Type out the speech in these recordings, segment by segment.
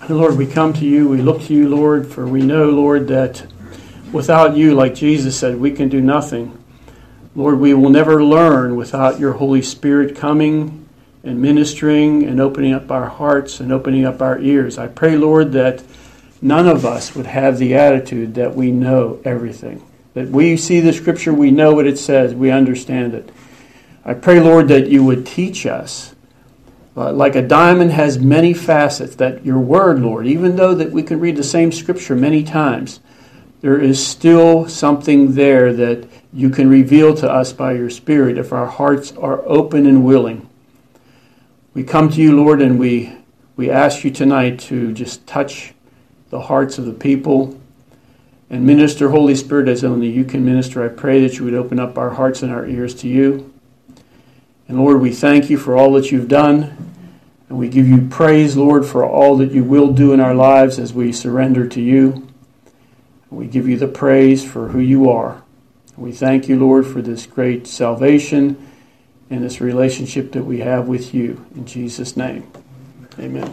Lord, we come to you, we look to you, Lord, for we know, Lord, that without you, like Jesus said, we can do nothing. Lord, we will never learn without your Holy Spirit coming and ministering and opening up our hearts and opening up our ears. I pray, Lord, that none of us would have the attitude that we know everything. That we see the Scripture, we know what it says, we understand it. I pray, Lord, that you would teach us. Like a diamond has many facets, that your word, Lord, even though that we can read the same Scripture many times, there is still something there that you can reveal to us by your Spirit if our hearts are open and willing. We come to you, Lord, and we ask you tonight to just touch the hearts of the people and minister, Holy Spirit, as only you can minister. I pray that you would open up our hearts and our ears to you. And Lord, we thank you for all that you've done. And we give you praise, Lord, for all that you will do in our lives as we surrender to you. We give you the praise for who you are. We thank you, Lord, for this great salvation and this relationship that we have with you. In Jesus' name, amen.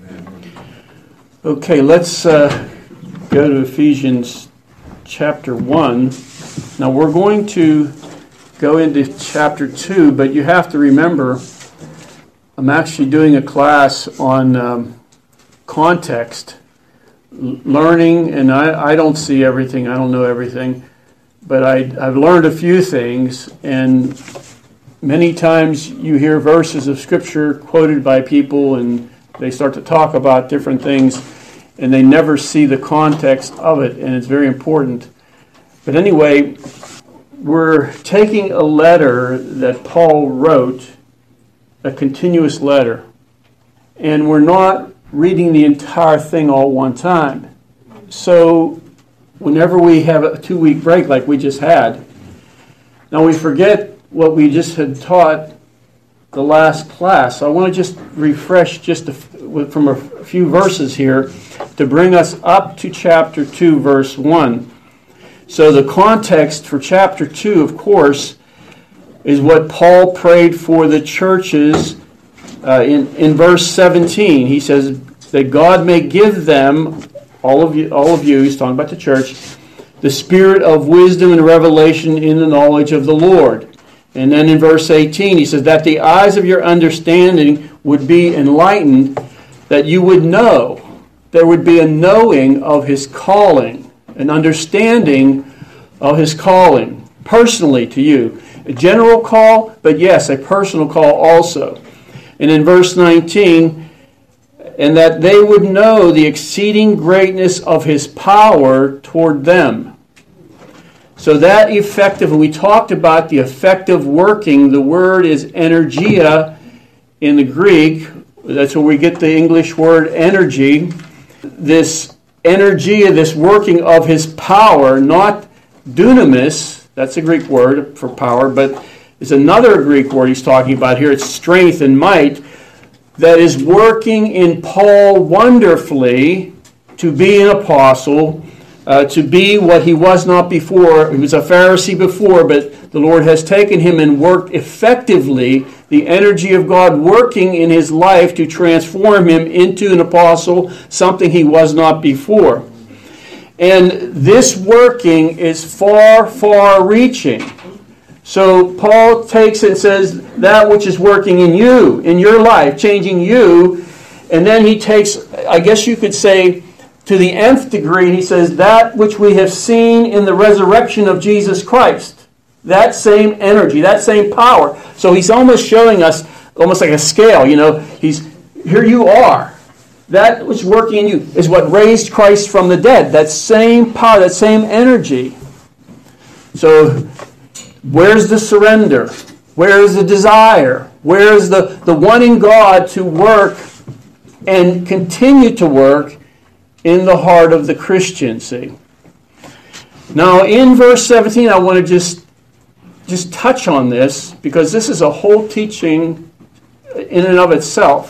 Okay, let's go to Ephesians chapter 1. Now, we're going to go into chapter 2, but you have to remember, I'm actually doing a class on context, learning, and I don't see everything, I don't know everything, but I've learned a few things, and many times you hear verses of Scripture quoted by people, and they start to talk about different things, and they never see the context of it, and it's very important. But anyway, we're taking a letter that Paul wrote, a continuous letter, and we're not reading the entire thing all one time. So whenever we have a 2-week break like we just had, now we forget what we just had taught the last class. So I want to just refresh from a few verses here to bring us up to chapter 2, verse 1. So the context for chapter 2, of course, is what Paul prayed for the churches in verse 17. He says that God may give them, all of you, he's talking about the church, the spirit of wisdom and revelation in the knowledge of the Lord. And then in verse 18, he says that the eyes of your understanding would be enlightened, that you would know. There would be a knowing of his calling, an understanding of his calling, personally to you. A general call, but yes, a personal call also. And in verse 19, and that they would know the exceeding greatness of his power toward them. So that effective, and we talked about the effective working, the word is energia in the Greek. That's where we get the English word energy. This energia, this working of his power, not dunamis, that's a Greek word for power, but it's another Greek word he's talking about here. It's strength and might that is working in Paul wonderfully to be an apostle, to be what he was not before. He was a Pharisee before, but the Lord has taken him and worked effectively, the energy of God working in his life to transform him into an apostle, something he was not before. And this working is far, far reaching. So Paul takes it and says, that which is working in you, in your life, changing you, and then he takes, I guess you could say, to the nth degree, he says, that which we have seen in the resurrection of Jesus Christ. That same energy, that same power. So he's almost showing us, almost like a scale, here you are. That which is working in you is what raised Christ from the dead. That same power, that same energy. So where's the surrender? Where's the desire? Where's the wanting God to work and continue to work in the heart of the Christian, see? Now, in verse 17, I want to just touch on this, because this is a whole teaching in and of itself.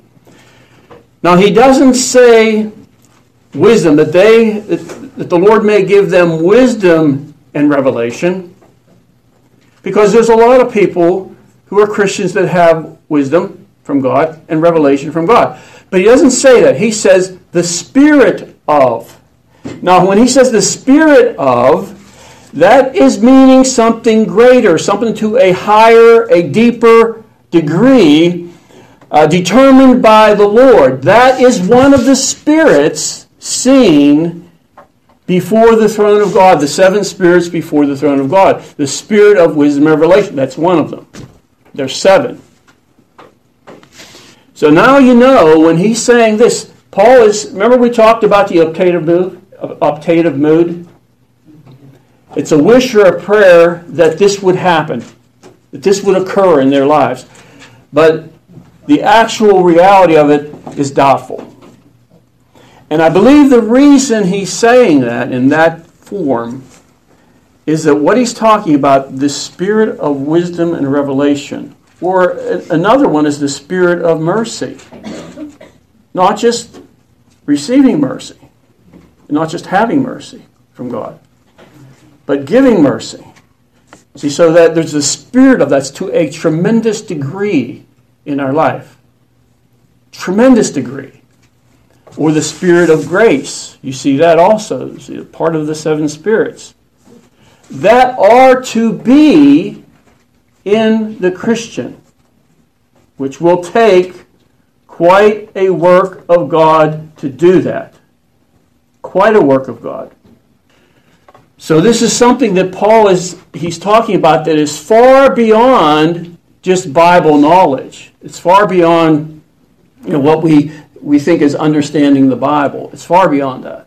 Now, he doesn't say wisdom, that the Lord may give them wisdom and revelation, because there's a lot of people who are Christians that have wisdom from God and revelation from God. But he doesn't say that. He says The Spirit of. Now, when he says the Spirit of, that is meaning something greater, something to a higher, a deeper degree, determined by the Lord. That is one of the spirits seen before the throne of God, the 7 spirits before the throne of God. The Spirit of wisdom and revelation, that's one of them. There's 7. So now you know when he's saying this, Paul is, remember we talked about the optative mood? It's a wish or a prayer that this would happen, that this would occur in their lives. But the actual reality of it is doubtful. And I believe the reason he's saying that in that form is that what he's talking about, the spirit of wisdom and revelation, or another one is the spirit of mercy. Not just receiving mercy, not just having mercy from God, but giving mercy. See, so that there's a spirit of that's to a tremendous degree in our life. Tremendous degree. Or the spirit of grace. You see that also. See, part of the 7 spirits. That are to be in the Christian, which will take quite a work of God to do that. Quite a work of God. So this is something that Paul he's talking about that is far beyond just Bible knowledge. It's far beyond what we think is understanding the Bible. It's far beyond that.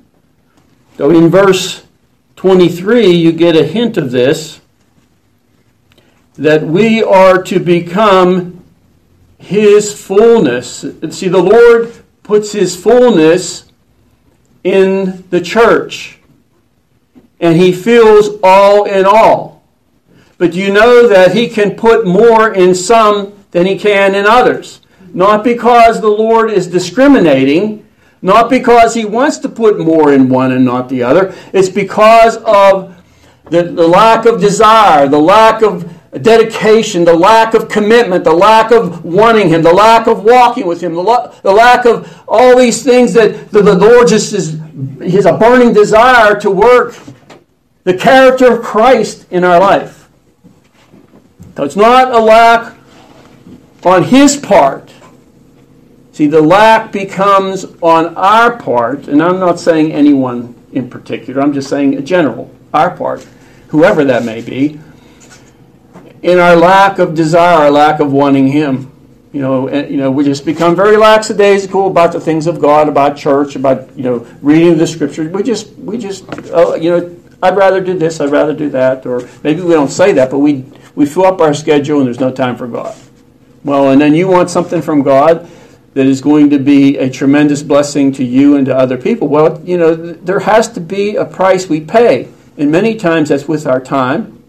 So in verse 23, you get a hint of this, that we are to become His fullness. See, the Lord puts His fullness in the church, and He fills all in all. But you know that He can put more in some than He can in others. Not because the Lord is discriminating, not because He wants to put more in one and not the other. It's because of the lack of desire, the lack of dedication, the lack of commitment, the lack of wanting Him, the lack of walking with Him, the lack of all these things that the Lord just He has a burning desire to work the character of Christ in our life. So it's not a lack on His part. See, the lack becomes on our part, and I'm not saying anyone in particular, I'm just saying in general, our part, whoever that may be, in our lack of desire, our lack of wanting Him. We just become very lackadaisical about the things of God, about church, about reading the Scriptures. We just I'd rather do this, I'd rather do that, or maybe we don't say that, but we fill up our schedule and there's no time for God. Well, and then you want something from God that is going to be a tremendous blessing to you and to other people. Well, there has to be a price we pay, and many times that's with our time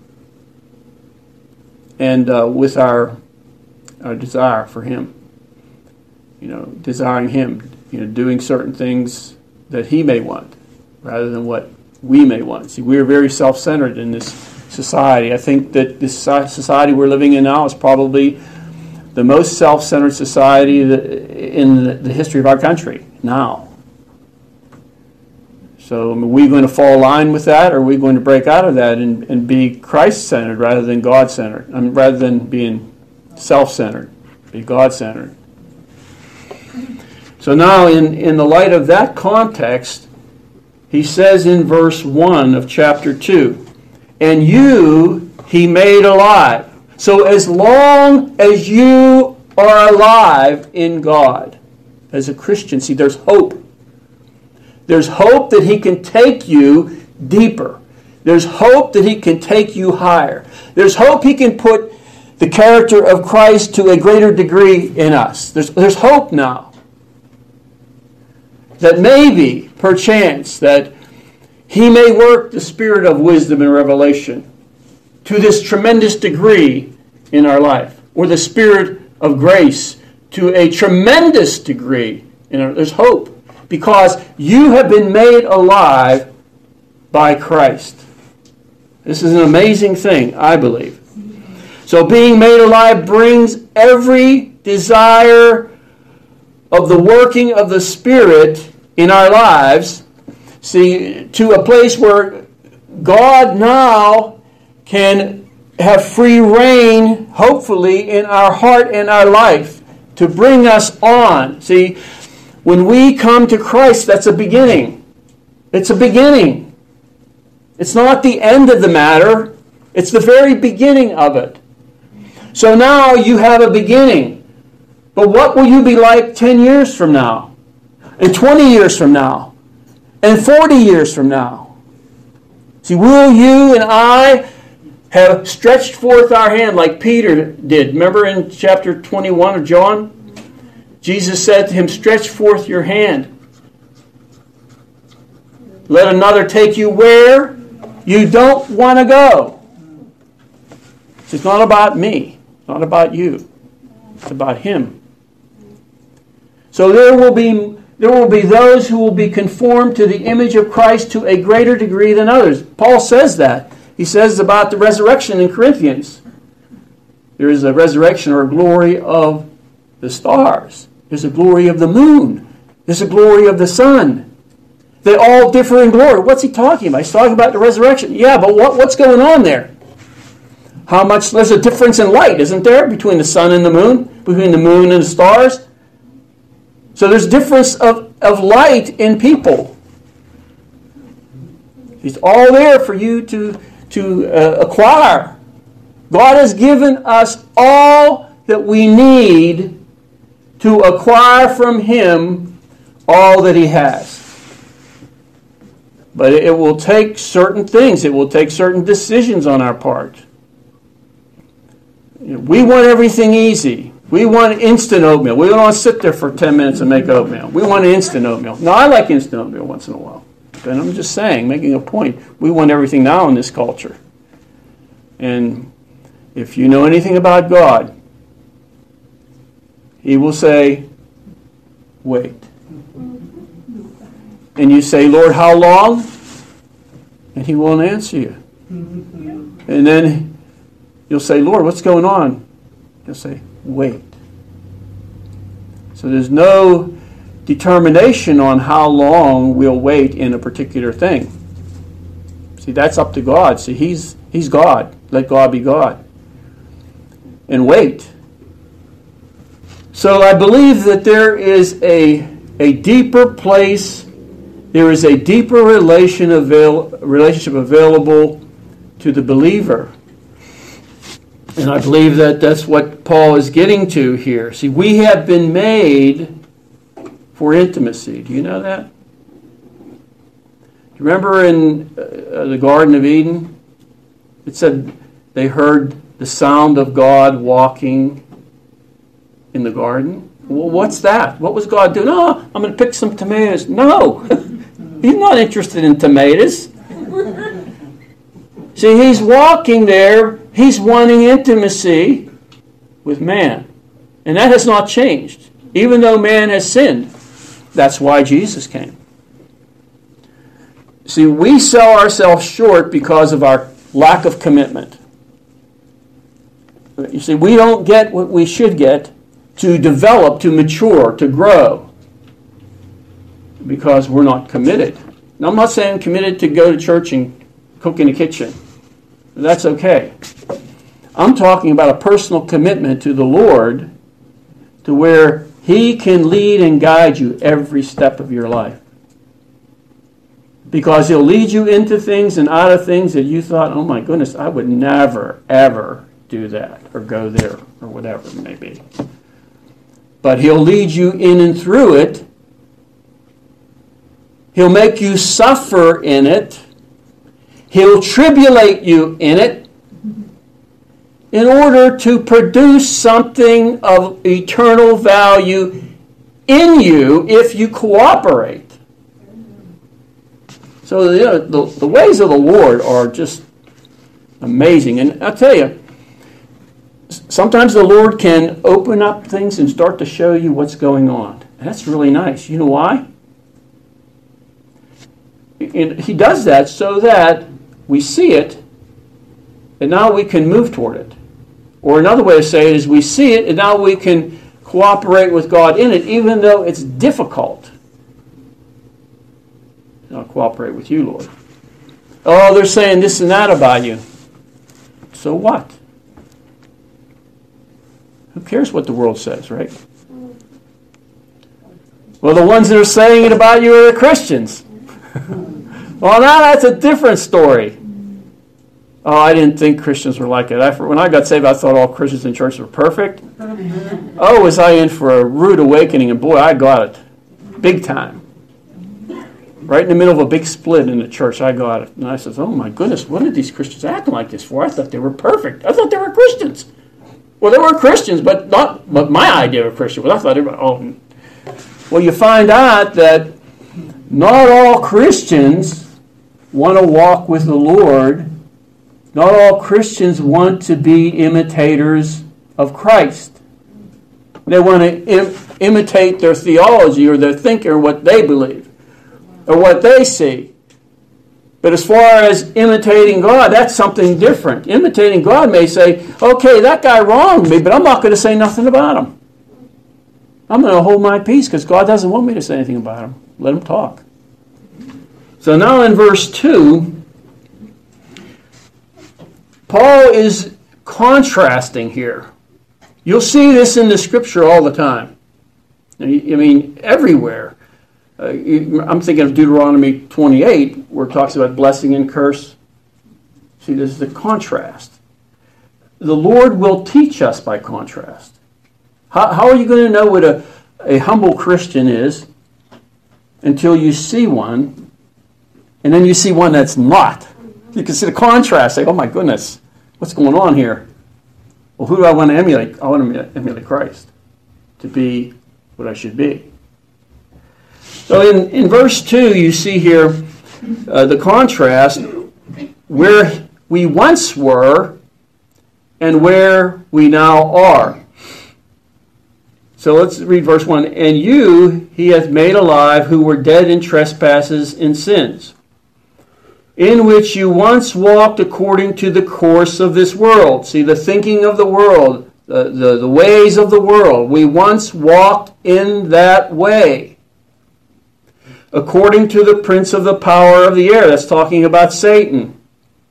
and with our desire for Him. Desiring Him, doing certain things that He may want rather than what we may want. See, we are very self-centered in this society. I think that this society we're living in now is probably the most self-centered society in the history of our country now. So are we going to fall in line with that, or are we going to break out of that and be Christ-centered rather than God-centered? Rather than being self-centered, be God-centered. So now in the light of that context, he says in verse 1 of chapter 2, "And you He made alive." So as long as you are alive in God, as a Christian, see, there's hope. There's hope that He can take you deeper. There's hope that He can take you higher. There's hope He can put the character of Christ to a greater degree in us. There's hope now. That maybe, perchance, that He may work the spirit of wisdom and revelation to this tremendous degree in our life, or the spirit of grace to a tremendous degree. There's hope because you have been made alive by Christ. This is an amazing thing, I believe. So being made alive brings every desire of the working of the Spirit in our lives, see, to a place where God now can have free reign, hopefully, in our heart and our life to bring us on. See, when we come to Christ, that's a beginning. It's a beginning. It's not the end of the matter. It's the very beginning of it. So now you have a beginning. But what will you be like 10 years from now? And 20 years from now? And 40 years from now? See, will you and I have stretched forth our hand like Peter did? Remember in chapter 21 of John? Jesus said to him, stretch forth your hand. Let another take you where you don't want to go. It's not about me. It's not about you. It's about him. So there will be those who will be conformed to the image of Christ to a greater degree than others. Paul says that. He says about the resurrection in Corinthians. There is a resurrection or a glory of the stars. There's a glory of the moon. There's a glory of the sun. They all differ in glory. What's he talking about? He's talking about the resurrection. Yeah, but what's going on there? How much? There's a difference in light, isn't there, between the sun and the moon? Between the moon and the stars? So there's difference of light in people. It's all there for you to acquire. God has given us all that we need to acquire from him all that he has. But it will take certain things. It will take certain decisions on our part. We want everything easy. We want instant oatmeal. We don't want to sit there for 10 minutes and make oatmeal. We want instant oatmeal. Now, I like instant oatmeal once in a while. But I'm just saying, making a point. We want everything now in this culture. And if you know anything about God, he will say, wait. And you say, Lord, how long? And he won't answer you. And then you'll say, Lord, what's going on? He'll say, wait. So there's no determination on how long we'll wait in a particular thing. See, that's up to God. See, he's God. Let God be God. And wait. So I believe that there is a deeper place, there is a deeper relationship available to the believer. And I believe that that's what Paul is getting to here. See, we have been made for intimacy. Do you know that? Remember in the Garden of Eden? It said they heard the sound of God walking in the garden. Well, what's that? What was God doing? Oh, I'm going to pick some tomatoes. No, he's not interested in tomatoes. See, he's walking there. He's wanting intimacy with man. And that has not changed. Even though man has sinned. That's why Jesus came. See, we sell ourselves short because of our lack of commitment. You see, we don't get what we should get to develop, to mature, to grow, because we're not committed. Now, I'm not saying committed to go to church and cook in the kitchen. That's okay. I'm talking about a personal commitment to the Lord to where he can lead and guide you every step of your life. Because he'll lead you into things and out of things that you thought, oh my goodness, I would never, ever do that or go there or whatever it may be. But he'll lead you in and through it. He'll make you suffer in it. He'll tribulate you in it in order to produce something of eternal value in you if you cooperate. So the ways of the Lord are just amazing. And I'll tell you, sometimes the Lord can open up things and start to show you what's going on. And that's really nice. You know why? And he does that so that we see it, and now we can move toward it. Or another way to say it is we see it, and now we can cooperate with God in it, even though it's difficult. I'll cooperate with you, Lord. Oh, they're saying this and that about you. So what? Who cares what the world says, right? Well, the ones that are saying it about you are the Christians. Well, now that's a different story. Oh, I didn't think Christians were like it. When I got saved, I thought all Christians in church were perfect. Oh, was I in for a rude awakening, and boy, I got it. Big time. Right in the middle of a big split in the church, I got it. And I said, oh my goodness, what are these Christians acting like this for? I thought they were perfect. I thought they were Christians. Well, they were Christians, but not what my idea of a Christian was. I thought everybody, oh. Well, you find out that not all Christians want to walk with the Lord. Not all Christians want to be imitators of Christ. They want to imitate their theology or their thinking or what they believe or what they see. But as far as imitating God, that's something different. Imitating God may say, okay, that guy wronged me, but I'm not going to say nothing about him. I'm going to hold my peace because God doesn't want me to say anything about him. Let him talk. So now in verse 2, Paul is contrasting here. You'll see this in the Scripture all the time. I mean, everywhere. I'm thinking of Deuteronomy 28, where it talks about blessing and curse. See, this is the contrast. The Lord will teach us by contrast. How are you going to know what a humble Christian is until you see one, and then you see one that's not? You can see the contrast. Say, oh my goodness, what's going on here? Well, who do I want to emulate? I want to emulate Christ to be what I should be. So in verse 2, you see here the contrast where we once were and where we now are. So let's read verse 1. And you he hath made alive who were dead in trespasses and sins, in which you once walked according to the course of this world. See, the thinking of the world, the ways of the world. We once walked in that way. According to the prince of the power of the air. That's talking about Satan.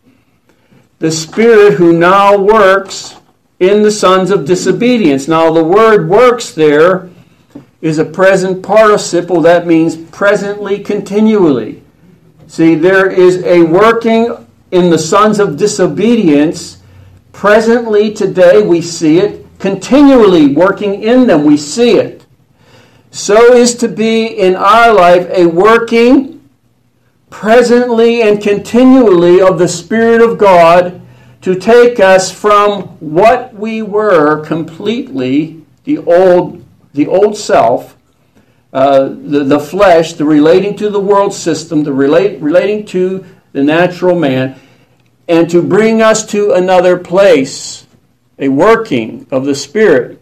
The spirit who now works in the sons of disobedience. Now the word works there is a present participle. That means presently, continually. See, there is a working in the sons of disobedience. Presently, today, we see it. Continually working in them, we see it. So is to be in our life a working presently and continually of the Spirit of God to take us from what we were completely, the old self, the flesh, the relating to the world system, the relating to the natural man, and to bring us to another place, a working of the Spirit.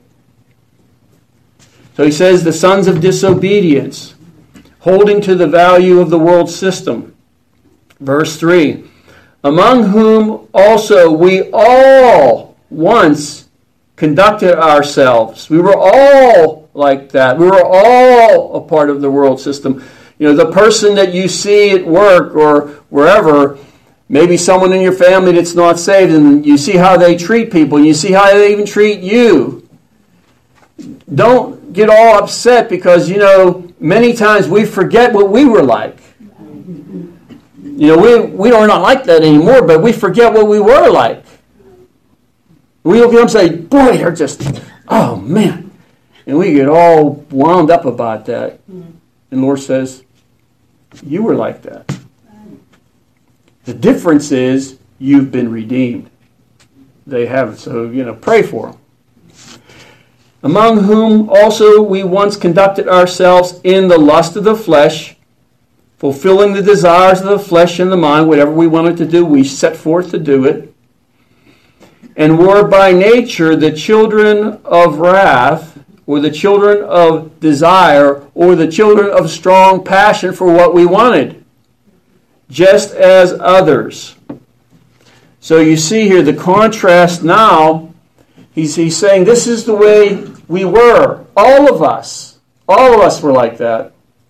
So he says the sons of disobedience, holding to the value of the world system. Verse 3, among whom also we all once conducted ourselves. We were all like that. We were all a part of the world system. You know, the person that you see at work or wherever, maybe someone in your family that's not saved, and you see how they treat people, and you see how they even treat you. Don't get all upset because, you know, many times we forget what we were like. You know, we are not like that anymore, but we forget what we were like. We look at them and say, boy, they're just, oh man. And we get all wound up about that. And the Lord says, you were like that. The difference is you've been redeemed. They haven't. So, you know, pray for them. Among whom also we once conducted ourselves in the lust of the flesh, fulfilling the desires of the flesh and the mind. Whatever we wanted to do, we set forth to do it. And were by nature the children of wrath, or the children of desire, or the children of strong passion for what we wanted, just as others. So you see here the contrast now. He's saying this is the way we were. All of us were like that.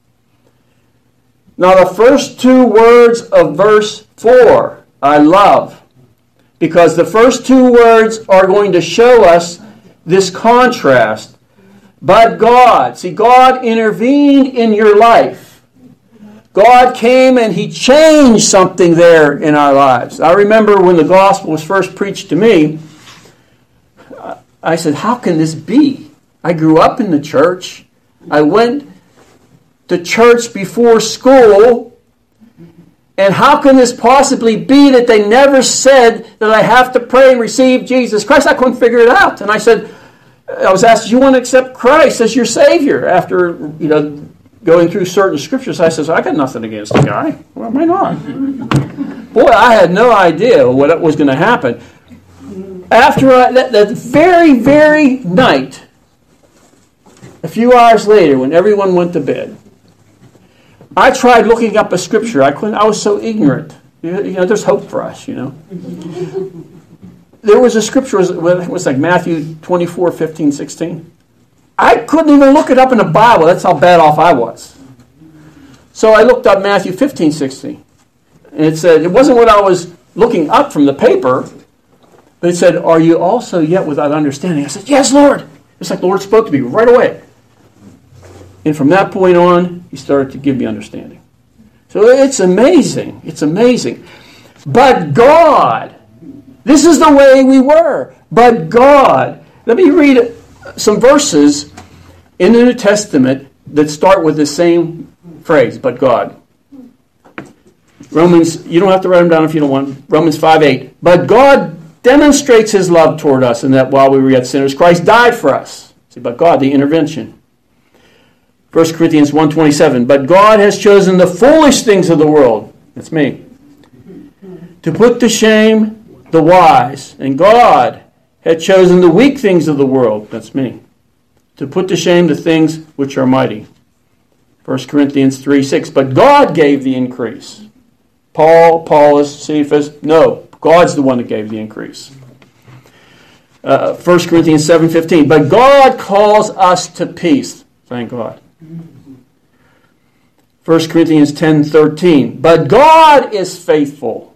Now the first two words of verse 4, I love, because the first two words are going to show us this contrast. But God, see, God intervened in your life. God came and He changed something there in our lives. I remember when the gospel was first preached to me, I said, how can this be? I grew up in the church. I went to church before school. And how can this possibly be that they never said that I have to pray and receive Jesus Christ? I couldn't figure it out. And I was asked, do you want to accept Christ as your Savior? After, going through certain scriptures, I said, I got nothing against the guy. Why am I not? Boy, I had no idea what was going to happen. After that very, very night, a few hours later, when everyone went to bed, I tried looking up a scripture. I couldn't. I was so ignorant. There's hope for us, There was a scripture, it was like Matthew 24, 15, 16. I couldn't even look it up in the Bible. That's how bad off I was. So I looked up Matthew 15, 16. And it said, it wasn't what I was looking up from the paper, but it said, are you also yet without understanding? I said, yes, Lord. It's like the Lord spoke to me right away. And from that point on, He started to give me understanding. So it's amazing. It's amazing. But God, this is the way we were. But God. Let me read some verses in the New Testament that start with the same phrase, but God. Romans, you don't have to write them down if you don't want. Romans 5:8. But God demonstrates His love toward us in that while we were yet sinners, Christ died for us. See, but God, the intervention. 1 Corinthians 1:27. But God has chosen the foolish things of the world. That's me. To put to shame the wise. And God had chosen the weak things of the world. That's me. To put to shame the things which are mighty. 1 Corinthians 3:6. But God gave the increase. Paul, Apollos, Cephas. No, God's the one that gave the increase. 1 Corinthians 7:15. But God calls us to peace. Thank God. 1 Corinthians 10:13. But God is faithful.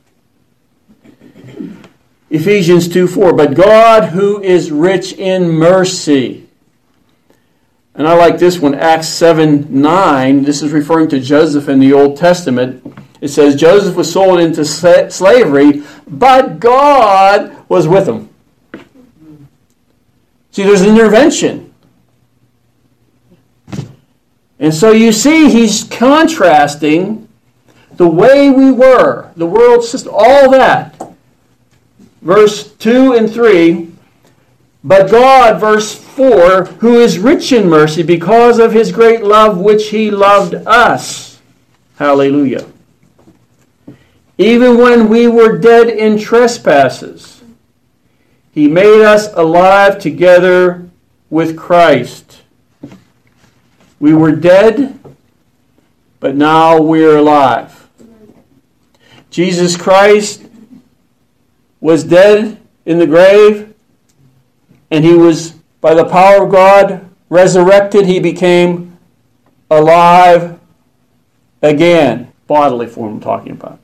Ephesians 2:4. But God who is rich in mercy. And I like this one, Acts 7:9. This is referring to Joseph in the Old Testament. It says, Joseph was sold into slavery, but God was with him. See, there's an intervention. And so you see, he's contrasting the way we were, the world system, all that. Verse 2 and 3, but God, verse 4, who is rich in mercy because of His great love which He loved us. Hallelujah. Even when we were dead in trespasses, He made us alive together with Christ. We were dead, but now we're alive. Jesus Christ was dead in the grave, and He was, by the power of God, resurrected. He became alive again. Bodily form I'm talking about.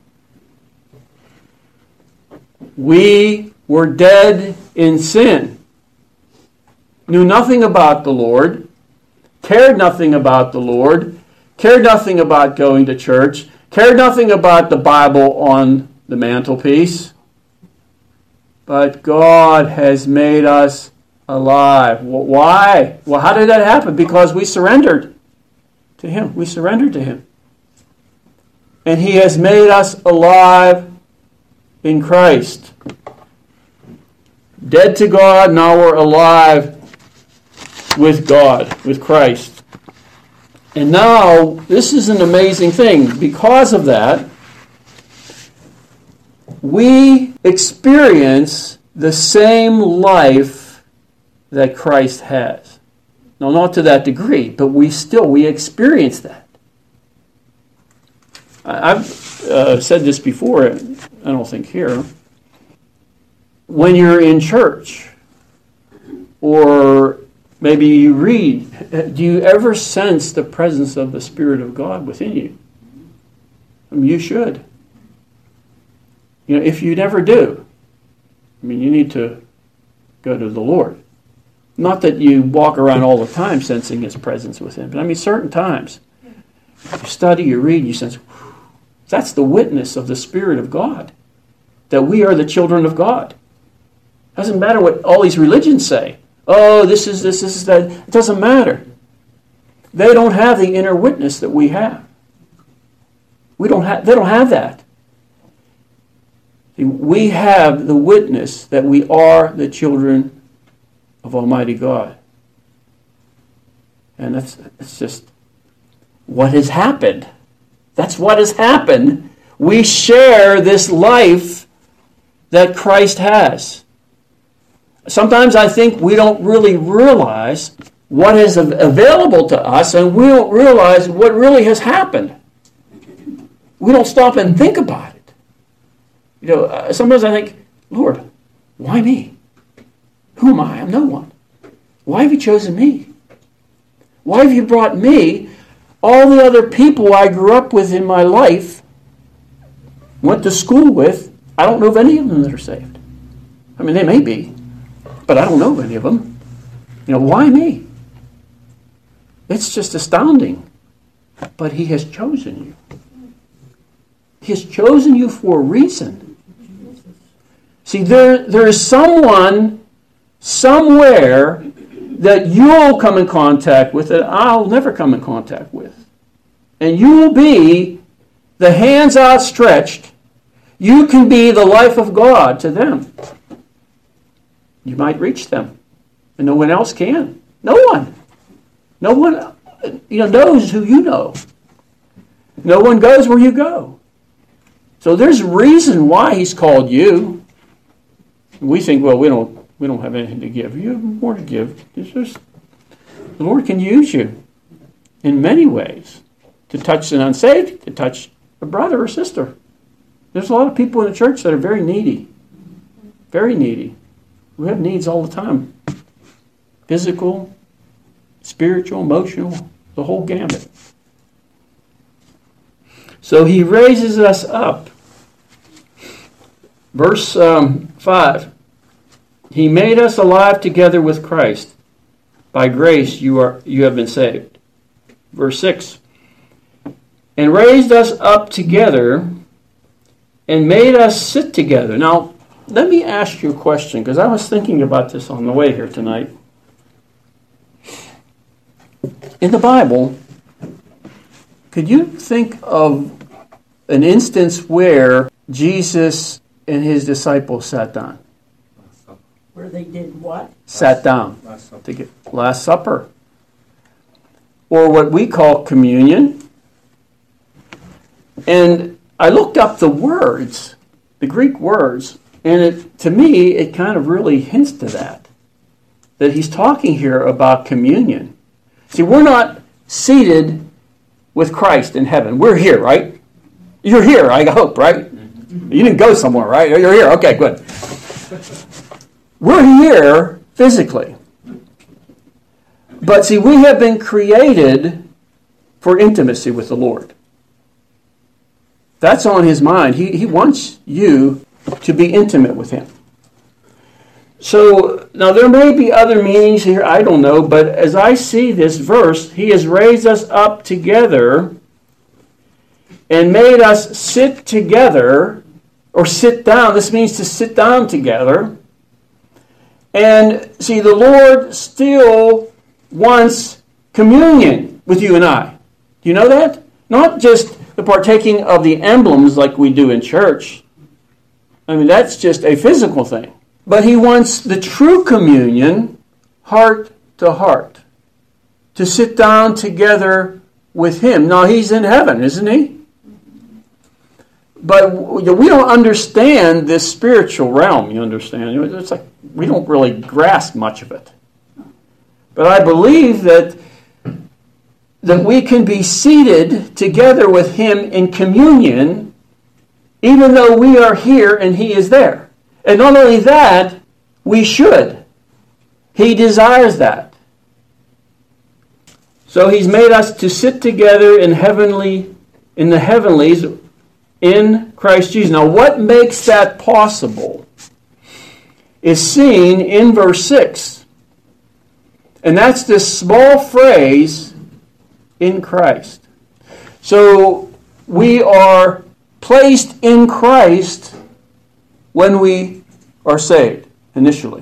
We were dead in sin, knew nothing about the Lord, cared nothing about the Lord, cared nothing about going to church, cared nothing about the Bible on the mantelpiece. But God has made us alive. Why? Well, how did that happen? Because we surrendered to Him. We surrendered to Him. And He has made us alive in Christ. Dead to God, now we're alive with God, with Christ. And now, this is an amazing thing. Because of that, we experience the same life that Christ has. No, not to that degree, but we experience that. I've said this before, I don't think here. When you're in church, or Maybe you read. Do you ever sense the presence of the Spirit of God within you? I mean, you should. If you never do, you need to go to the Lord. Not that you walk around all the time sensing His presence within, but certain times. You study, you read, you sense, that's the witness of the Spirit of God, that we are the children of God. Doesn't matter what all these religions say. Oh, this is that. It doesn't matter. They don't have the inner witness that we have. They don't have that. We have the witness that we are the children of Almighty God. And it's just what has happened. That's what has happened. We share this life that Christ has. Sometimes I think we don't really realize what is available to us, and we don't realize what really has happened. We don't stop and think about it. Sometimes I think, Lord, why me? Who am I? I'm no one. Why have you chosen me? Why have you brought me? All the other people I grew up with in my life, went to school with, I don't know of any of them that are saved. They may be, but I don't know of any of them. Why me? It's just astounding. But He has chosen you. He has chosen you for a reason. See, there is someone somewhere that you'll come in contact with that I'll never come in contact with. And you will be the hands outstretched. You can be the life of God to them. You might reach them. And no one else can. No one. No one knows who you know. No one goes where you go. So there's a reason why He's called you. We think, well, we don't have anything to give. You have more to give. The Lord can use you in many ways to touch an unsaved, to touch a brother or sister. There's a lot of people in the church that are very needy. Very needy. We have needs all the time. Physical, spiritual, emotional, the whole gamut. So He raises us up. Verse 5. He made us alive together with Christ. By grace you have been saved. Verse 6. And raised us up together and made us sit together. Now, let me ask you a question, because I was thinking about this on the way here tonight. In the Bible, could you think of an instance where Jesus and His disciples sat down? Where they did what? Sat down. Last Supper. Or what we call communion. And I looked up the words, the Greek words, and to me, it kind of really hints to that He's talking here about communion. See, we're not seated with Christ in heaven. We're here, right? You're here, I hope, right? You didn't go somewhere, right? You're here. Okay, good. We're here physically. But see, we have been created for intimacy with the Lord. That's on His mind. He wants you to be intimate with Him. So, now there may be other meanings here, I don't know, but as I see this verse, He has raised us up together and made us sit together, or sit down. This means to sit down together. And see, the Lord still wants communion with you and I. Do you know that? Not just the partaking of the emblems like we do in church. That's just a physical thing. But He wants the true communion, heart to heart, to sit down together with Him. Now, He's in heaven, isn't He? But we don't understand this spiritual realm, you understand? It's like we don't really grasp much of it. But I believe that we can be seated together with Him in communion, even though we are here and He is there. And not only that, we should. He desires that. So He's made us to sit together in the heavenlies in Christ Jesus. Now, what makes that possible is seen in verse 6. And that's this small phrase, in Christ. So we are placed in Christ when we are saved, initially.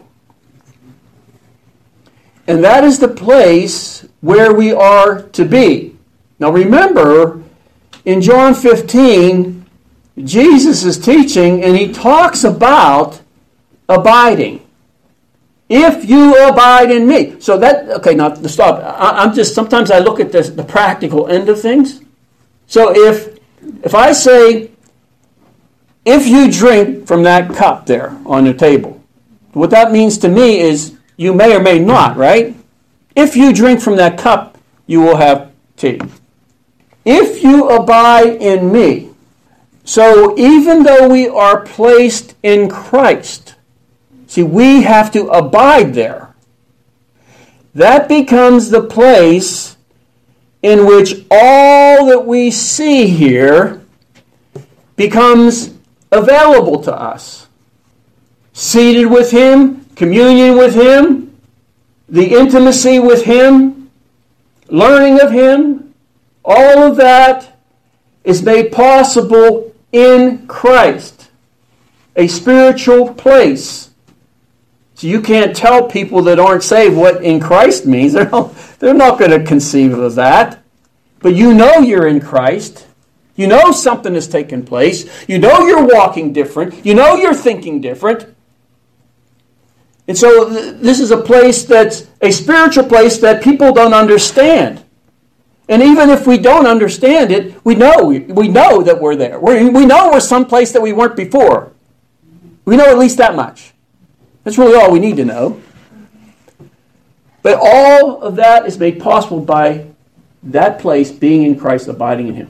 And that is the place where we are to be. Now remember, in John 15, Jesus is teaching and He talks about abiding. If you abide in me. So that, okay, now stop. Sometimes I look at the practical end of things. So if I say, if you drink from that cup there on the table, what that means to me is you may or may not, right? If you drink from that cup, you will have tea. If you abide in me. So even though we are placed in Christ, see, we have to abide there. That becomes the place in which all that we see here becomes available to us. Seated with Him, communion with Him, the intimacy with Him, learning of Him, all of that is made possible in Christ. A spiritual place. So you can't tell people that aren't saved what in Christ means. They're not going to conceive of that. But you know you're in Christ. You know something has taken place. You know you're walking different. You know you're thinking different. And so this is a place that's a spiritual place that people don't understand. And even if we don't understand it, we know that we're there. We know we're someplace that we weren't before. We know at least that much. That's really all we need to know. But all of that is made possible by that place being in Christ, abiding in Him.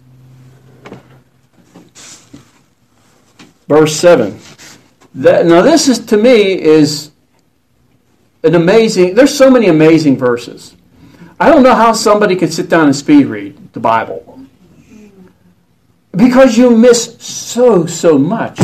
Verse 7. Now this is, to me, is an amazing... There's so many amazing verses. I don't know how somebody can sit down and speed read the Bible. Because you miss so much.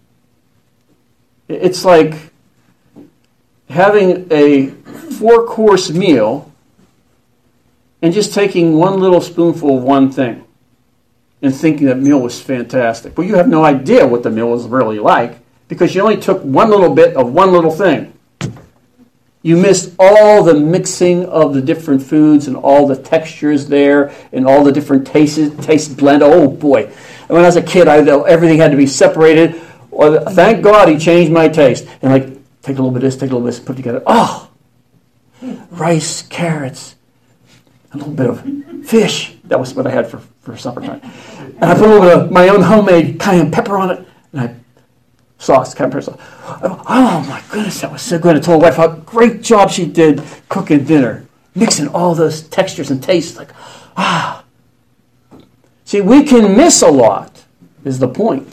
It's like having a 4-course meal and just taking one little spoonful of one thing and thinking that meal was fantastic. Well, you have no idea what the meal was really like because you only took one little bit of one little thing. You missed all the mixing of the different foods and all the textures there and all the different tastes blend. Oh boy. When I was a kid, everything had to be separated. Well, thank God He changed my taste. And like, take a little bit of this, take a little bit of this, put it together. Oh! Rice, carrots, a little bit of fish. That was what I had for supper time. And I put a little bit of my own homemade cayenne pepper on it. And cayenne pepper sauce. Oh my goodness, that was so good. I told my wife how great job she did cooking dinner. Mixing all those textures and tastes. Like, ah. See, we can miss a lot, is the point.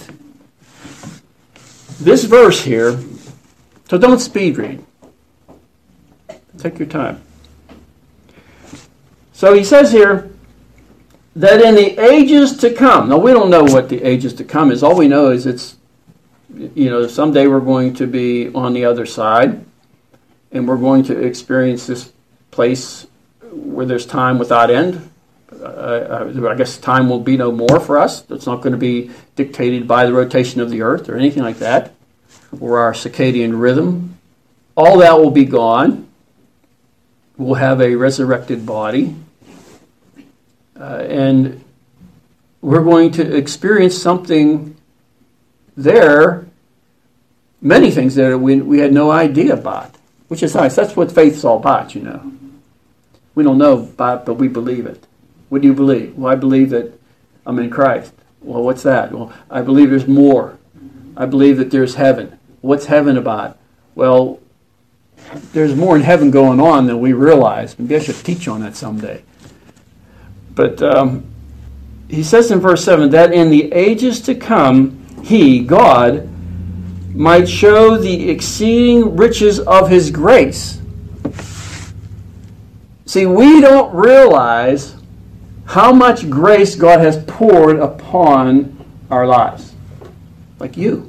This verse here, so don't speed read. Take your time. So he says here that in the ages to come, now we don't know what the ages to come is. All we know is it's, someday we're going to be on the other side and we're going to experience this place where there's time without end. I guess time will be no more for us. It's not going to be dictated by the rotation of the earth or anything like that, or our circadian rhythm. All that will be gone. We'll have a resurrected body. And we're going to experience something there, many things that we had no idea about, which is nice. That's what faith's all about, We don't know about it, but we believe it. What do you believe? Well, I believe that I'm in Christ. Well, what's that? Well, I believe there's more. I believe that there's heaven. What's heaven about? Well, there's more in heaven going on than we realize. Maybe I should teach on that someday. But he says in verse 7 that in the ages to come, He, God, might show the exceeding riches of His grace. See, we don't realize how much grace God has poured upon our lives. Like you.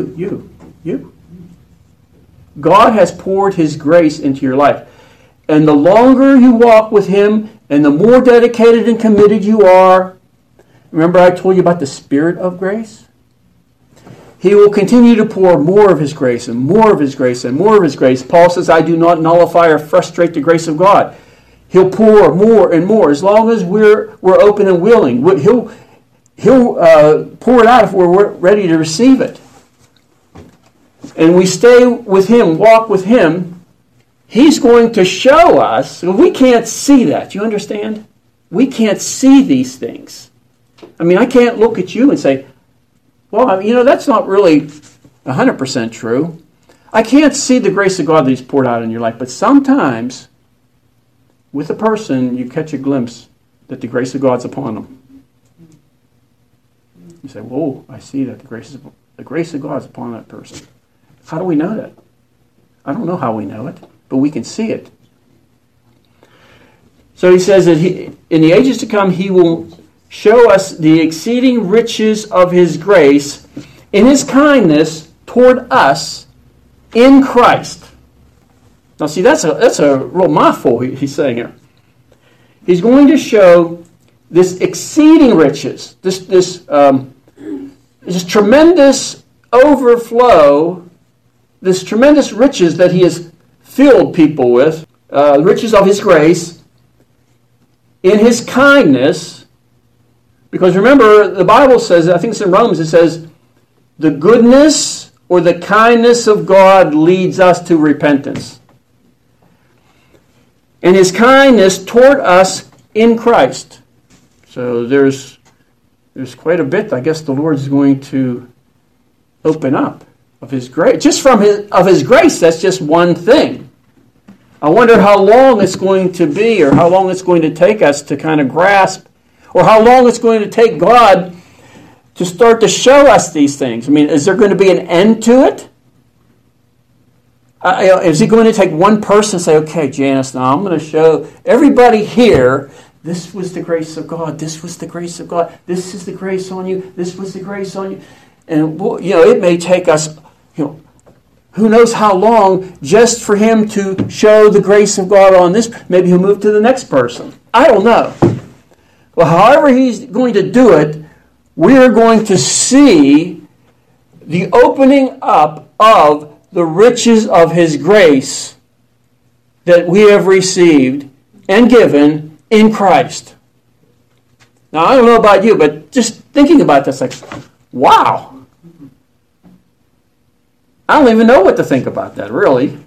God has poured His grace into your life. And the longer you walk with Him, and the more dedicated and committed you are, remember I told you about the Spirit of grace? He will continue to pour more of His grace and more of His grace and more of His grace. Paul says, I do not nullify or frustrate the grace of God. He'll pour more and more as long as we're open and willing. He'll pour it out if we're ready to receive it. And we stay with Him, walk with Him, He's going to show us. We can't see that. You understand? We can't see these things. I mean, I can't look at you and say, well, that's not really 100% true. I can't see the grace of God that He's poured out in your life. But sometimes, with a person, you catch a glimpse that the grace of God's upon them. You say, whoa, I see that the grace of God is upon that person. How do we know that? I don't know how we know it, but we can see it. So he says that in the ages to come, He will show us the exceeding riches of His grace in His kindness toward us in Christ. Now see, that's a real mouthful he's saying here. He's going to show this exceeding riches, this tremendous overflow, this tremendous riches that He has filled people with, the riches of His grace, in His kindness. Because remember, the Bible says, I think it's in Romans, it says, the goodness or the kindness of God leads us to repentance. And His kindness toward us in Christ. So there's quite a bit, I guess, the Lord's going to open up of His grace. Just of His grace, that's just one thing. I wonder how long it's going to be, or how long it's going to take us to kind of grasp, or how long it's going to take God to start to show us these things. I mean, is there going to be an end to it? Is He going to take one person and say, okay, Janice, now I'm going to show everybody here, this was the grace of God, this was the grace of God, this is the grace on you, this was the grace on you. And, it may take us, who knows how long just for Him to show the grace of God on this. Maybe He'll move to the next person. I don't know. Well, however He's going to do it, we're going to see the opening up of the riches of His grace that we have received and given in Christ. Now, I don't know about you, but just thinking about this, like, wow. I don't even know what to think about that, really.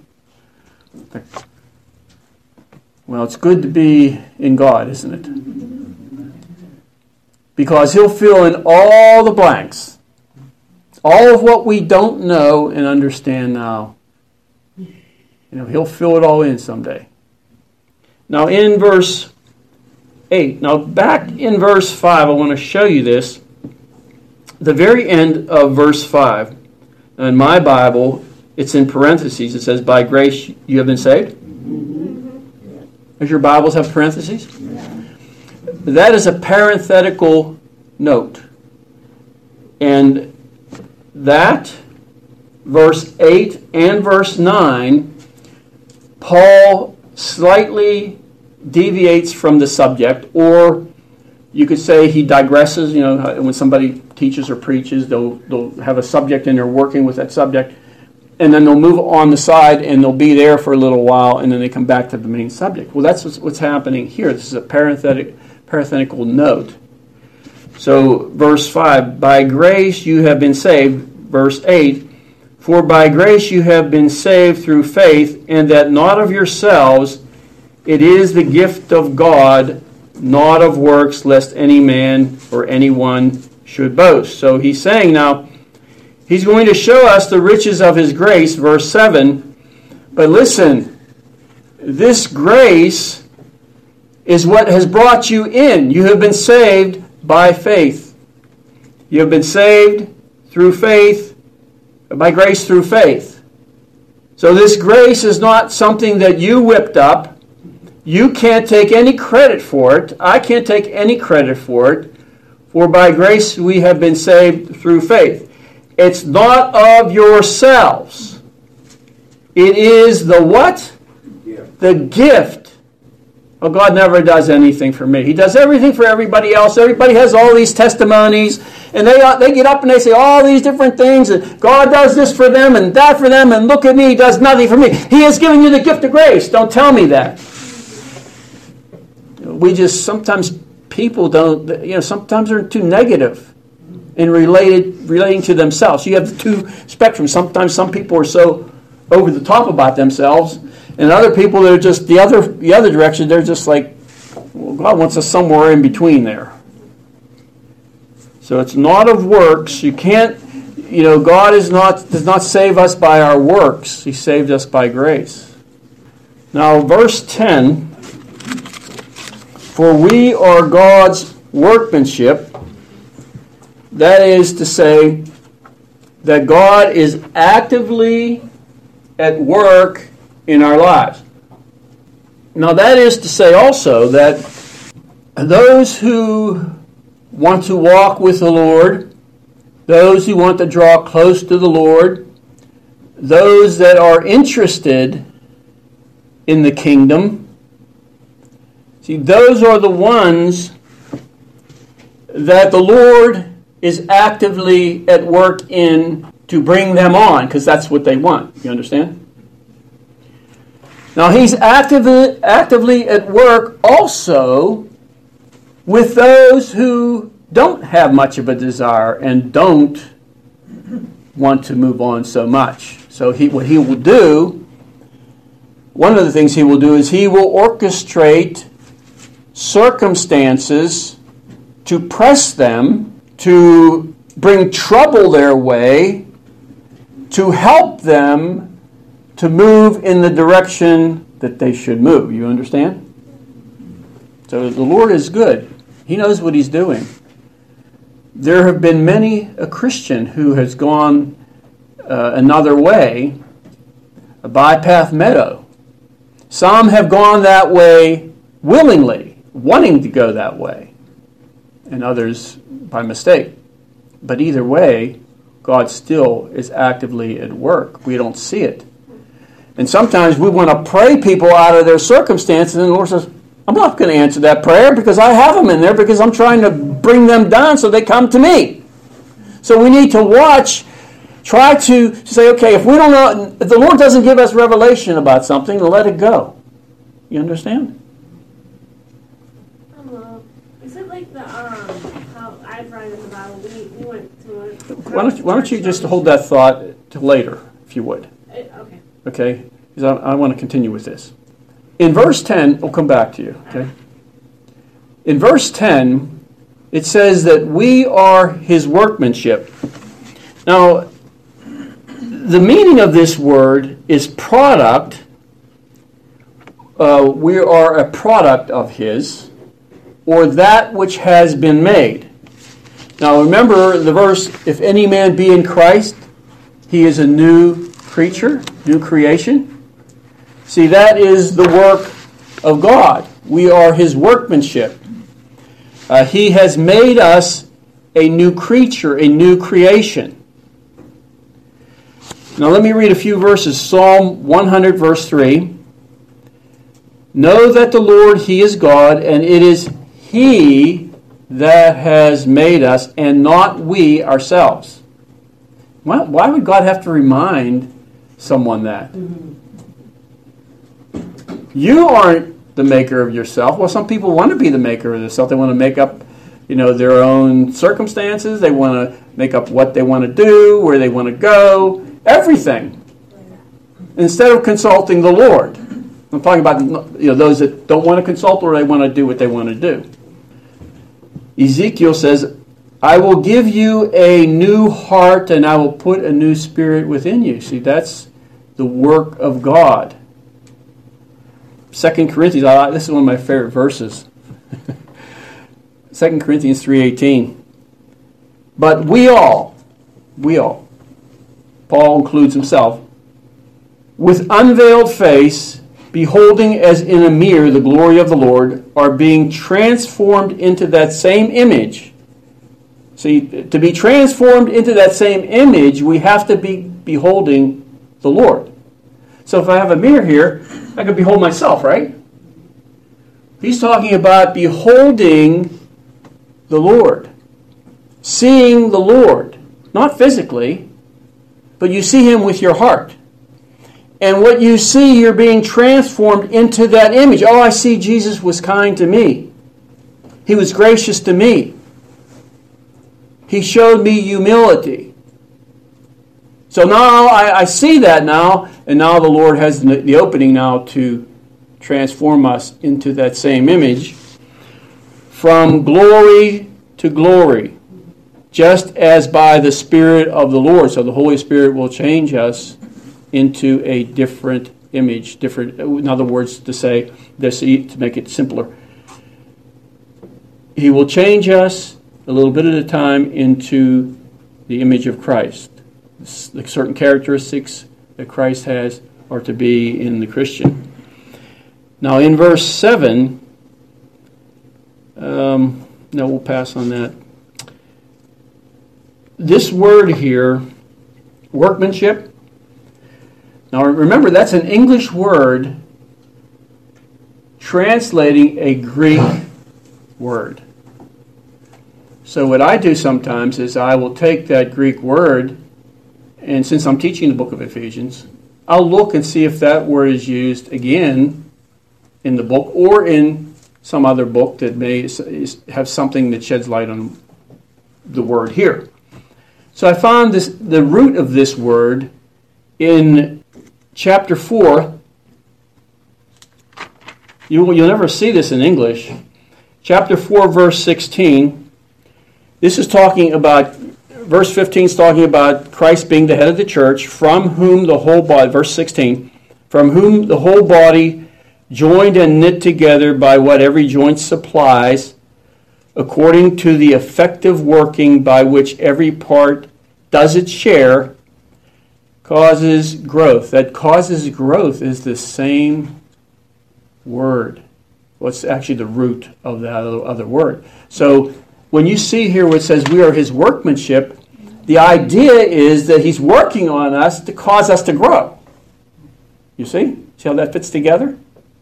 Well, it's good to be in God, isn't it? Because He'll fill in all the blanks. All of what we don't know and understand now. He'll fill it all in someday. Now in verse 8. Now back in verse 5, I want to show you this. The very end of verse 5. In my Bible, it's in parentheses. It says, by grace you have been saved. Does your Bibles have parentheses? That is a parenthetical note. And that, verse 8 and verse 9, Paul slightly deviates from the subject, or you could say he digresses. When somebody teaches or preaches, they'll have a subject and they're working with that subject, and then they'll move on the side and they'll be there for a little while, and then they come back to the main subject. Well, that's what's happening here. This is a parenthetical note. So, verse 5, by grace you have been saved. Verse 8, for by grace you have been saved through faith, and that not of yourselves, it is the gift of God, not of works, lest any man or anyone should boast. So he's saying now, he's going to show us the riches of His grace, verse 7. But listen, this grace is what has brought you in. You have been saved by faith. You have been saved through faith, by grace through faith. So this grace is not something that you whipped up. You can't take any credit for it. I can't take any credit for it. For by grace we have been saved through faith. It's not of yourselves. It is the what? The gift. Well, God never does anything for me. He does everything for everybody else. Everybody has all these testimonies, and they get up and they say all these different things, and God does this for them and that for them, and look at me, He does nothing for me. He has given you the gift of grace. Don't tell me that. We just, sometimes people don't, sometimes they're too negative in relating to themselves. You have the two spectrums. Sometimes some people are so over the top about themselves, and other people, they're just the other direction. They're just like, well, God wants us somewhere in between there. So it's not of works. You can't, God does not save us by our works. He saved us by grace. Now, verse 10, for we are God's workmanship. That is to say that God is actively at work in our lives. Now that is to say also that those who want to walk with the Lord, those who want to draw close to the Lord, those that are interested in the kingdom, see, those are the ones that the Lord is actively at work in to bring them on, because that's what they want. You understand? Now, He's actively at work also with those who don't have much of a desire and don't want to move on so much. So what He will do, one of the things He will do is He will orchestrate circumstances to press them, to bring trouble their way, to help them to move in the direction that they should move. You understand? So the Lord is good. He knows what He's doing. There have been many a Christian who has gone another way, a bypath meadow. Some have gone that way willingly, wanting to go that way, and others by mistake. But either way, God still is actively at work. We don't see it. And sometimes we want to pray people out of their circumstances, and the Lord says, I'm not going to answer that prayer because I have them in there, because I'm trying to bring them down so they come to me. So we need to watch, try to say, okay, if we don't know, if the Lord doesn't give us revelation about something, let it go. You understand? Is it like the how I've read in the Bible? We went to it. Why don't you just hold that thought to later, if you would? Okay. Okay? Because I want to continue with this. In verse 10, we'll come back to you. Okay? In verse 10, it says that we are His workmanship. Now, the meaning of this word is product. We are a product of His, or that which has been made. Now remember the verse, if any man be in Christ, he is a new creature, new creation. See, that is the work of God. We are His workmanship. He has made us a new creature, a new creation. Now let me read a few verses. Psalm 100, verse 3. Know that the Lord, He is God, and it is He that has made us, and not we ourselves. Why would God have to remind someone that? You aren't the maker of yourself. Well, some people want to be the maker of themselves. They want to make up, their own circumstances. They want to make up what they want to do, where they want to go, everything. Instead of consulting the Lord. I'm talking about those that don't want to consult, or they want to do what they want to do. Ezekiel says, I will give you a new heart and I will put a new spirit within you. See, that's the work of God. 2 Corinthians, this is one of my favorite verses. 2 Corinthians 3:18. But we all, Paul includes himself, with unveiled face, beholding as in a mirror the glory of the Lord, are being transformed into that same image. See, to be transformed into that same image, we have to be beholding the Lord. So if I have a mirror here, I can behold myself, right? He's talking about beholding the Lord. Seeing the Lord. Not physically, but you see Him with your heart. And what you see, you're being transformed into that image. Oh, I see Jesus was kind to me. He was gracious to me. He showed me humility. So now I see that now, and now the Lord has the opening now to transform us into that same image from glory to glory, just as by the Spirit of the Lord. So the Holy Spirit will change us into a different image, different. In other words, to say this, to make it simpler, He will change us a little bit at a time into the image of Christ. The certain characteristics that Christ has are to be in the Christian. Now, in verse 7, no, we'll pass on that. This word here, workmanship. Now remember, that's an English word translating a Greek word. So what I do sometimes is I will take that Greek word, and since I'm teaching the book of Ephesians, I'll look and see if that word is used again in the book or in some other book that may have something that sheds light on the word here. So I found the root of this word in chapter 4. You'll never see this in English. Chapter 4, verse 16. This is talking about, verse 15 is talking about Christ being the head of the church, from whom the whole body, verse 16, from whom the whole body, joined and knit together by what every joint supplies, according to the effective working by which every part does its share, causes growth. That causes growth is the same word. What's actually the root of that other word. So when you see here where it says we are His workmanship, the idea is that He's working on us to cause us to grow. You see? See how that fits together?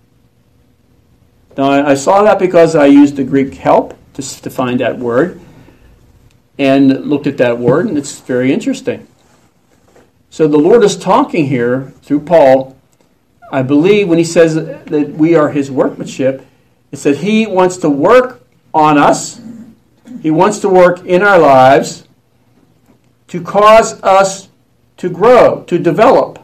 Now, I saw that because I used the Greek help to find that word and looked at that word, and it's very interesting. So the Lord is talking here through Paul, I believe, when He says that we are His workmanship, it's that He wants to work on us. He wants to work in our lives to cause us to grow, to develop.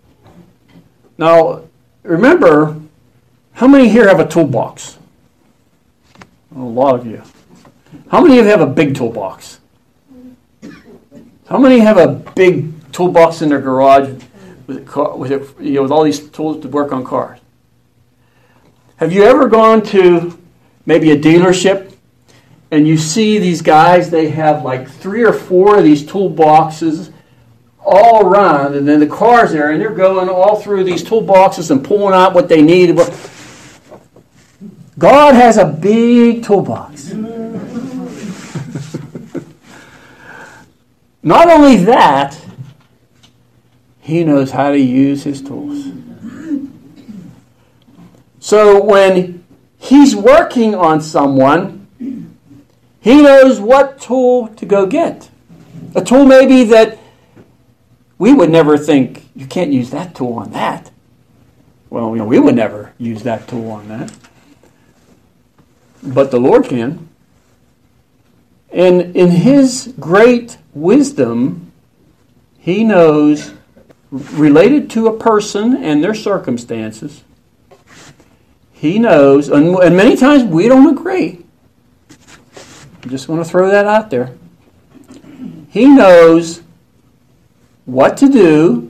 Now, remember, how many here have a toolbox? A lot of you. How many of you have a big toolbox? How many have a big toolbox in their garage with all these tools to work on cars? Have you ever gone to maybe a dealership and you see these guys, they have like 3 or 4 of these toolboxes all around, and then the car's there, and they're going all through these toolboxes and pulling out what they need. God has a big toolbox. Not only that, He knows how to use His tools. So when He's working on someone, He knows what tool to go get. A tool maybe that we would never think, you can't use that tool on that. Well, we would never use that tool on that. But the Lord can. And in His great wisdom, He knows, related to a person and their circumstances, He knows, and many times we don't agree. I just want to throw that out there. He knows what to do,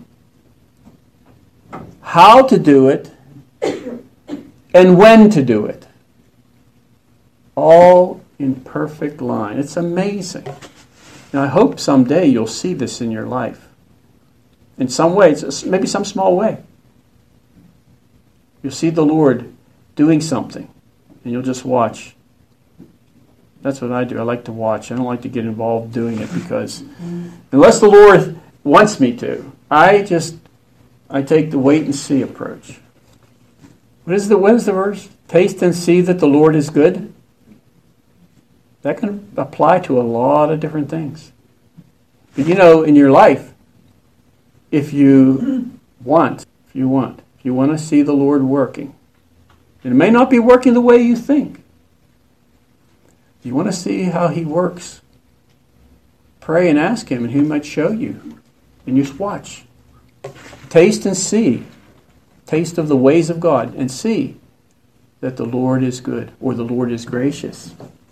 how to do it, and when to do it. All in perfect line. It's amazing. And I hope someday you'll see this in your life. In some way, maybe some small way. You'll see the Lord doing something, and you'll just watch. That's what I do. I like to watch. I don't like to get involved doing it because unless the Lord wants me to, I take the wait and see approach. What is the verse? Taste and see that the Lord is good. That can apply to a lot of different things. But in your life, if you want to see the Lord working, and it may not be working the way you think. If you want to see how He works, pray and ask Him, and He might show you. And just watch. Taste and see. Taste of the ways of God, and see that the Lord is good, or the Lord is gracious.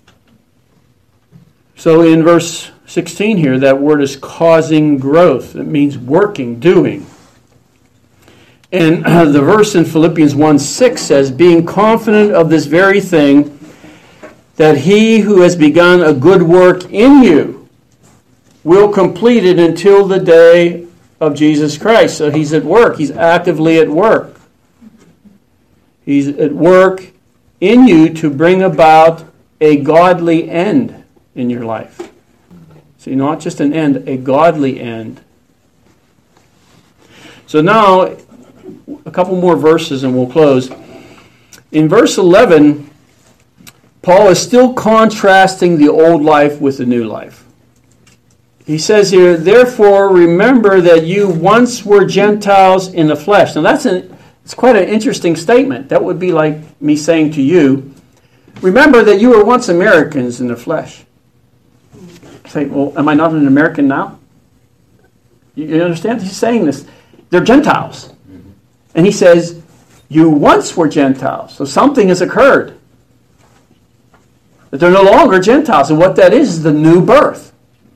So in verse 16 here, that word is causing growth. It means working, doing. And the verse in Philippians 1:6 says, being confident of this very thing, that He who has begun a good work in you will complete it until the day of Jesus Christ. So He's at work. He's actively at work. He's at work in you to bring about a godly end in your life. See, not just an end, a godly end. So now, a couple more verses and we'll close. In verse 11, Paul is still contrasting the old life with the new life. He says here, therefore remember that you once were Gentiles in the flesh. Now it's quite an interesting statement. That would be like me saying to you, remember that you were once Americans in the flesh. Say, well, am I not an American now? You understand? He's saying this. They're Gentiles. And he says, you once were Gentiles. So something has occurred. That they're no longer Gentiles. And what that is the new birth.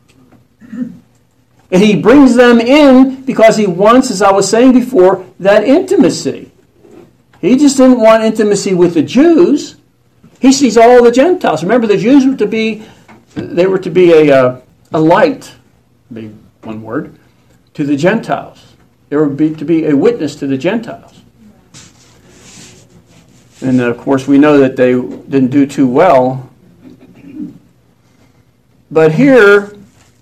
And he brings them in because he wants, as I was saying before, that intimacy. He just didn't want intimacy with the Jews. He sees all the Gentiles. Remember, the Jews were to be a light, be one word, to the Gentiles. They were to be a witness to the Gentiles. And of course, we know that they didn't do too well. But here,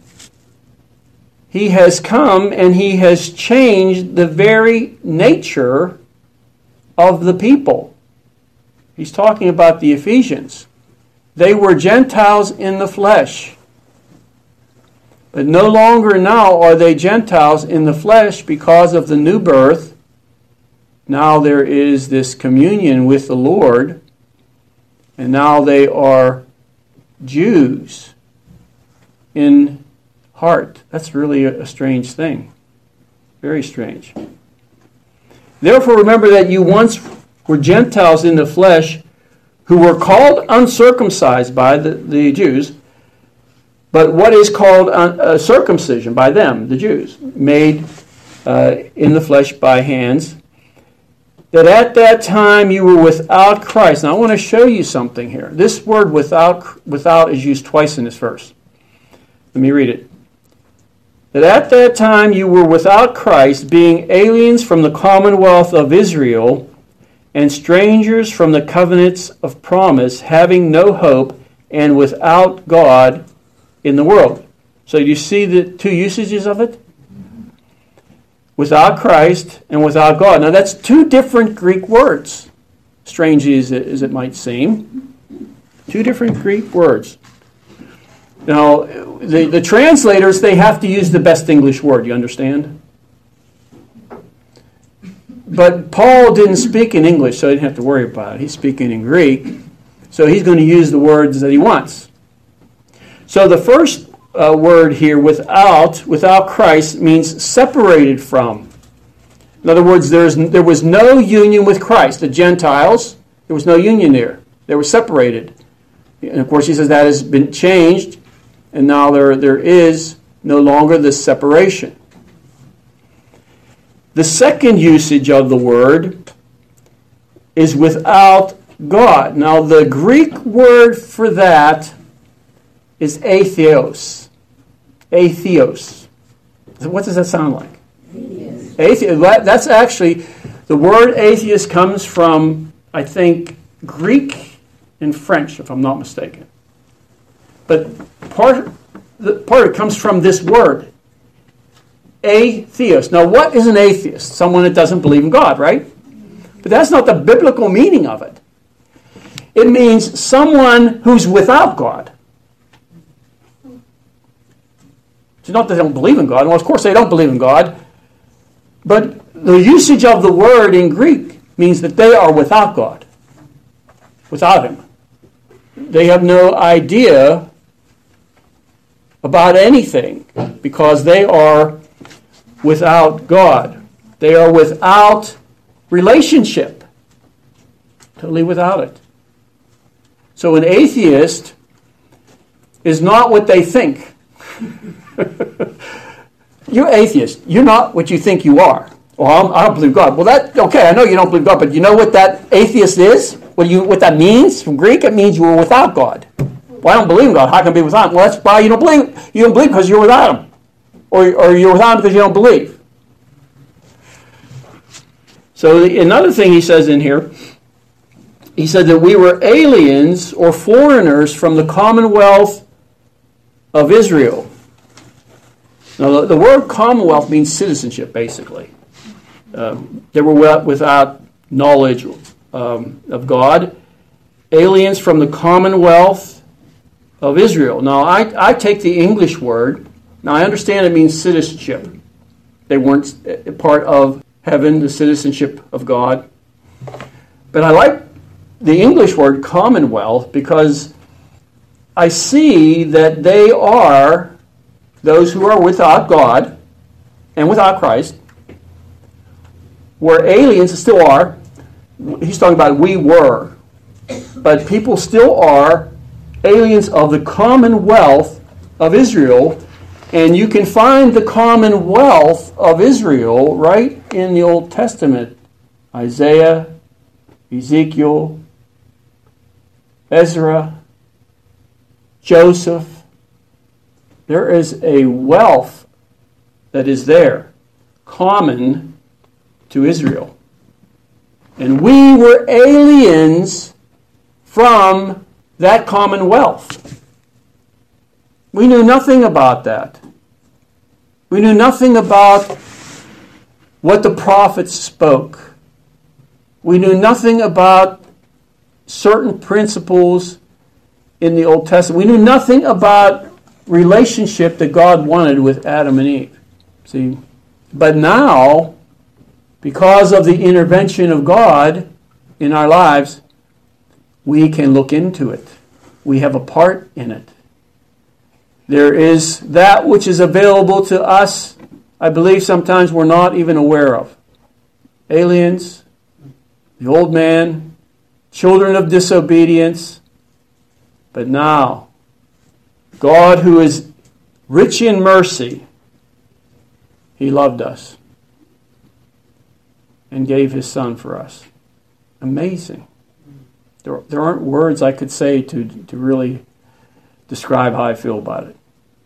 He has come and He has changed the very nature of the people. He's talking about the Ephesians. They were Gentiles in the flesh. But no longer now are they Gentiles in the flesh because of the new birth. Now there is this communion with the Lord. And now they are Jews in heart. That's really a strange thing. Very strange. Therefore remember that you once were Gentiles in the flesh, who were called uncircumcised by the Jews, but what is called circumcision by them, the Jews, made in the flesh by hands, that at that time you were without Christ. Now I want to show you something here. This word without is used twice in this verse. Let me read it. That at that time you were without Christ, being aliens from the commonwealth of Israel, and strangers from the covenants of promise, having no hope, and without God in the world. So you see the two usages of it? Without Christ and without God. Now that's two different Greek words, strange as it might seem. Two different Greek words. Now, the translators, they have to use the best English word, you understand? But Paul didn't speak in English, so he didn't have to worry about it. He's speaking in Greek, so he's going to use the words that he wants. So the first word here, without Christ, means separated from. In other words, there was no union with Christ. The Gentiles, there was no union there. They were separated. And of course, he says that has been changed, and now there is no longer this separation. The second usage of the word is without God. Now, the Greek word for that is atheos. Atheos. What does that sound like? Atheos. That's actually The word atheist comes from, I think, Greek and French, if I'm not mistaken. But part of it comes from this word, atheist. Now, what is an atheist? Someone that doesn't believe in God, right? But that's not the biblical meaning of it. It means someone who's without God. It's not that they don't believe in God. Well, of course they don't believe in God. But the usage of the word in Greek means that they are without God. Without Him. They have no idea about anything because they are without God. They are without relationship. Totally without it. So an atheist is not what they think. You're atheist. You're not what you think you are. Well, I don't believe God. Well, okay, I know you don't believe God, but you know what that atheist is? What that means from Greek? It means you were without God. Well, I don't believe in God. How can I be without Him? Well, that's why you don't believe. You don't believe because you're without Him. Or you're without Him because you don't believe. So another thing he says in here, he said that we were aliens or foreigners from the commonwealth of Israel. Now, the word commonwealth means citizenship, basically. They were without knowledge of God. Aliens from the commonwealth of Israel. Now, I take the English word. Now, I understand it means citizenship. They weren't part of heaven, the citizenship of God. But I like the English word commonwealth because I see that they are those who are without God and without Christ, were aliens, still are. He's talking about we were. But people still are aliens of the commonwealth of Israel. And you can find the commonwealth of Israel right in the Old Testament. Isaiah, Ezekiel, Ezra, Joseph. There is a wealth that is there, common to Israel. And we were aliens from that commonwealth. We knew nothing about that. We knew nothing about what the prophets spoke. We knew nothing about certain principles in the Old Testament. We knew nothing about relationship that God wanted with Adam and Eve. See? But now, because of the intervention of God in our lives, we can look into it. We have a part in it. There is that which is available to us, I believe sometimes we're not even aware of. Aliens, the old man, children of disobedience. But now, God, who is rich in mercy, He loved us and gave His Son for us. Amazing. There aren't words I could say to really describe how I feel about it.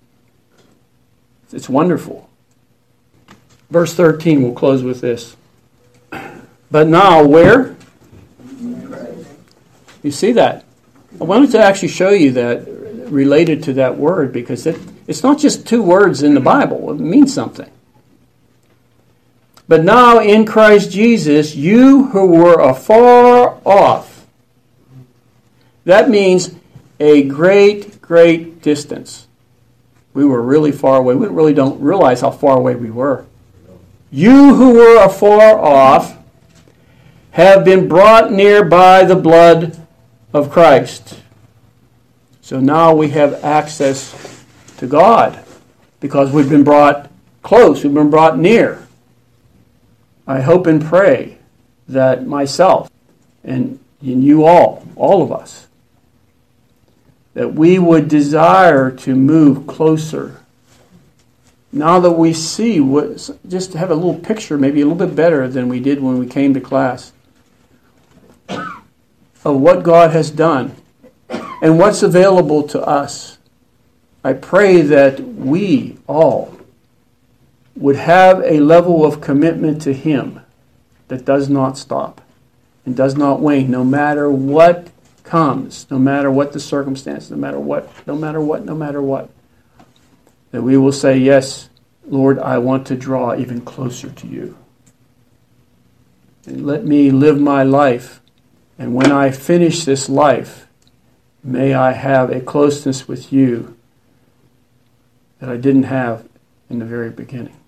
It's wonderful. Verse 13, we'll close with this. But now, where? You see that? I wanted to actually show you that related to that word because it's not just two words in the Bible. It means something. But now in Christ Jesus, you who were afar off. That means a great, great distance. We were really far away. We really don't realize how far away we were. You who were afar off have been brought near by the blood of Christ. So now we have access to God because we've been brought close. We've been brought near. I hope and pray that myself and you all of us, that we would desire to move closer. Now that we see, just to have a little picture, maybe a little bit better than we did when we came to class, of what God has done and what's available to us. I pray that we all would have a level of commitment to Him that does not stop and does not wane, no matter what comes, no matter what the circumstance, no matter what. That we will say, yes, Lord, I want to draw even closer to you. And let me live my life. And when I finish this life, may I have a closeness with you that I didn't have in the very beginning.